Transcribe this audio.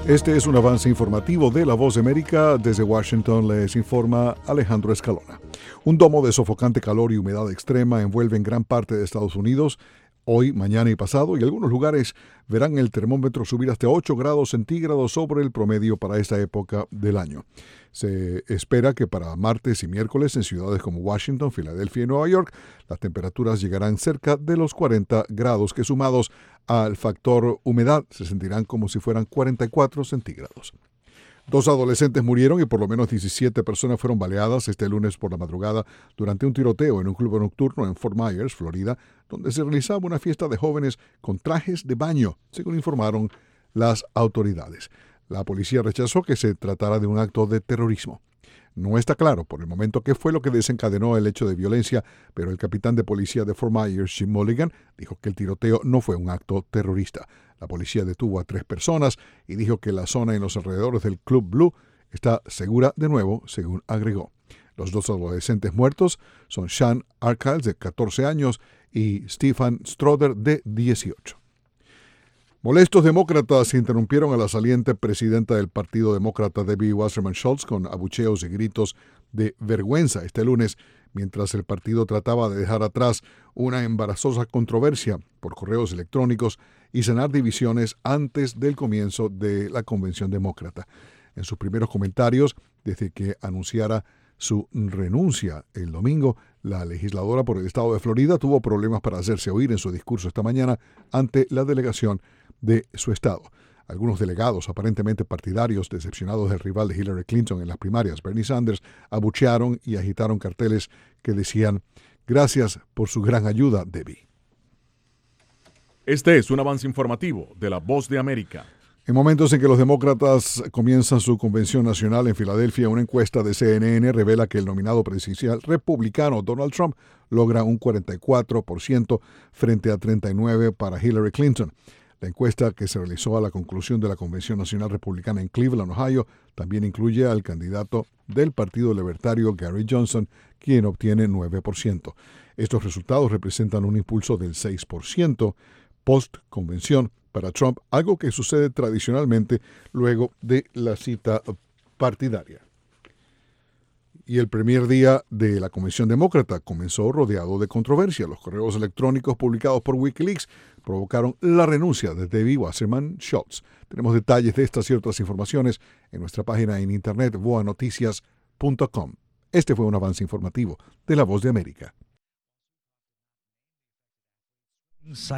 Este es un avance informativo de La Voz de América. Desde Washington les informa Alejandro Escalona. Un domo de sofocante calor y humedad extrema envuelve en gran parte de Estados Unidos hoy, mañana y pasado, y algunos lugares verán el termómetro subir hasta 8 grados centígrados sobre el promedio para esta época del año. Se espera que para martes y miércoles en ciudades como Washington, Filadelfia y Nueva York, las temperaturas llegarán cerca de los 40 grados, que sumados al factor humedad se sentirán como si fueran 44 centígrados. 2 adolescentes murieron y por lo menos 17 personas fueron baleadas este lunes por la madrugada durante un tiroteo en un club nocturno en Fort Myers, Florida, donde se realizaba una fiesta de jóvenes con trajes de baño, según informaron las autoridades. La policía rechazó que se tratara de un acto de terrorismo. No está claro por el momento qué fue lo que desencadenó el hecho de violencia, pero el capitán de policía de Fort Myers, Jim Mulligan, dijo que el tiroteo no fue un acto terrorista. La policía detuvo a 3 personas y dijo que la zona en los alrededores del Club Blue está segura de nuevo, según agregó. Los 2 adolescentes muertos son Sean Archiles, de 14 años, y Stephen Stroder, de 18. Molestos demócratas interrumpieron a la saliente presidenta del Partido Demócrata, Debbie Wasserman Schultz, con abucheos y gritos de vergüenza este lunes, mientras el partido trataba de dejar atrás una embarazosa controversia por correos electrónicos y sanar divisiones antes del comienzo de la convención demócrata. En sus primeros comentarios, desde que anunciara su renuncia el domingo, la legisladora por el estado de Florida tuvo problemas para hacerse oír en su discurso esta mañana ante la delegación de su estado. Algunos delegados, aparentemente partidarios, decepcionados del rival de Hillary Clinton en las primarias, Bernie Sanders, abuchearon y agitaron carteles que decían: "Gracias por su gran ayuda, Debbie". Este es un avance informativo de La Voz de América. En momentos en que los demócratas comienzan su convención nacional en Filadelfia, una encuesta de CNN revela que el nominado presidencial republicano Donald Trump logra un 44% frente a 39% para Hillary Clinton. La encuesta, que se realizó a la conclusión de la Convención Nacional Republicana en Cleveland, Ohio, también incluye al candidato del Partido Libertario Gary Johnson, quien obtiene 9%. Estos resultados representan un impulso del 6% post-convención para Trump, algo que sucede tradicionalmente luego de la cita partidaria. Y el primer día de la Convención Demócrata comenzó rodeado de controversia. Los correos electrónicos publicados por Wikileaks provocaron la renuncia de Debbie Wasserman Schultz. Tenemos detalles de estas y otras informaciones en nuestra página en internet voanoticias.com. Este fue un avance informativo de La Voz de América.